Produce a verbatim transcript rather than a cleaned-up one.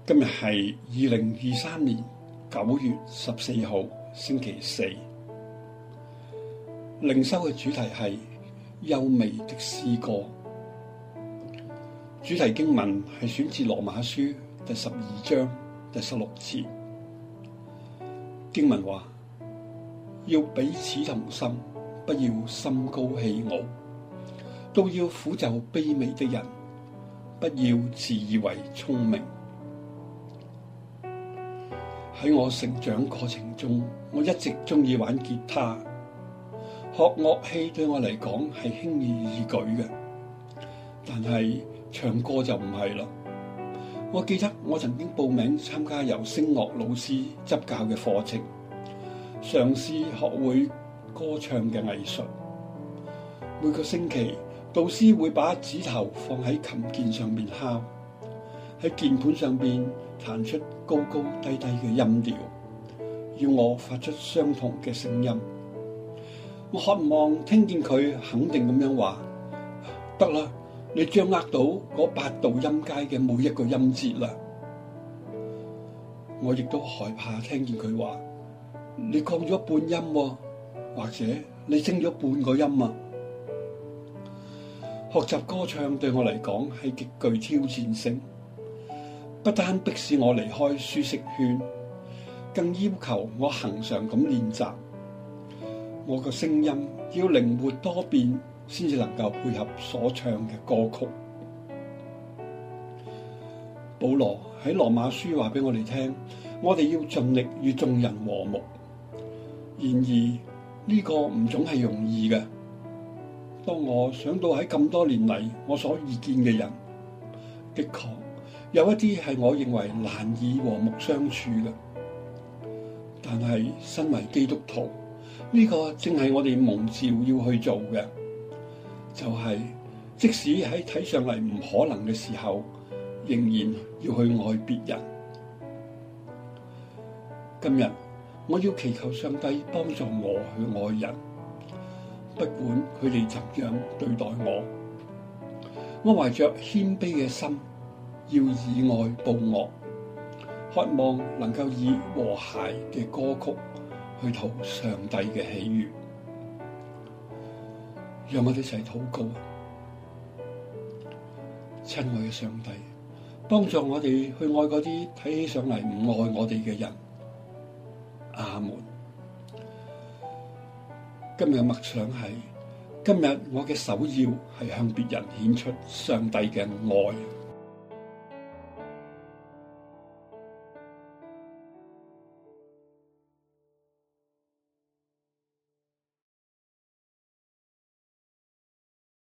今日係二零二三年九月十四號星期四，靈修嘅主題係優美的詩歌。主題經文係選自羅馬書第十二章第十六節。經文話：要彼此同心，不要心高氣傲，都要俯就卑微的人，不要自以為聰明。喺我成長過程中，我一直鍾意玩吉他。學樂器對我嚟講係輕而易舉嘅，但係唱歌就唔係啦。我記得我曾經報名參加由聲樂老師執教嘅課程，嘗試學會歌唱嘅藝術。每個星期，導師會把指頭放喺琴鍵上面敲，喺鍵盤上面彈出高高低低嘅音調，要我發出相同嘅聲音。我渴望聽見佢肯定咁樣話：得啦，你掌握到嗰八度音階嘅每一個音節啦。我亦都害怕聽見佢話：你降咗半音喎，或者你升咗半個音啊。學習歌唱對我嚟講係極具挑戰性，不單迫使我離開舒適圈，更要求我恆常咁練習。我個聲音要靈活多變，先至能夠配合所唱嘅歌曲。保羅喺羅馬書話俾我哋聽，我哋要盡力與眾人和睦。然而呢個唔總係容易嘅。當我想到喺咁多年嚟我所遇見嘅人，的確有一啲係我認為難以和睦相處嘅。但係身為基督徒，呢個正係我哋蒙召要去做嘅，就係即使喺睇上嚟唔可能嘅時候，仍然要去愛別人。今日我要祈求上帝幫助我去愛人，不管佢哋怎樣對待我，我懷着謙卑嘅心，要以愛報惡，渴望能夠以和諧嘅歌曲去討上帝嘅喜悅。讓我哋一齊禱告。親愛嘅上帝，幫助我哋去愛嗰啲睇起上嚟唔愛我哋嘅人。阿門。今日嘅默想係，今日我嘅首要係向別人顯出上帝嘅愛。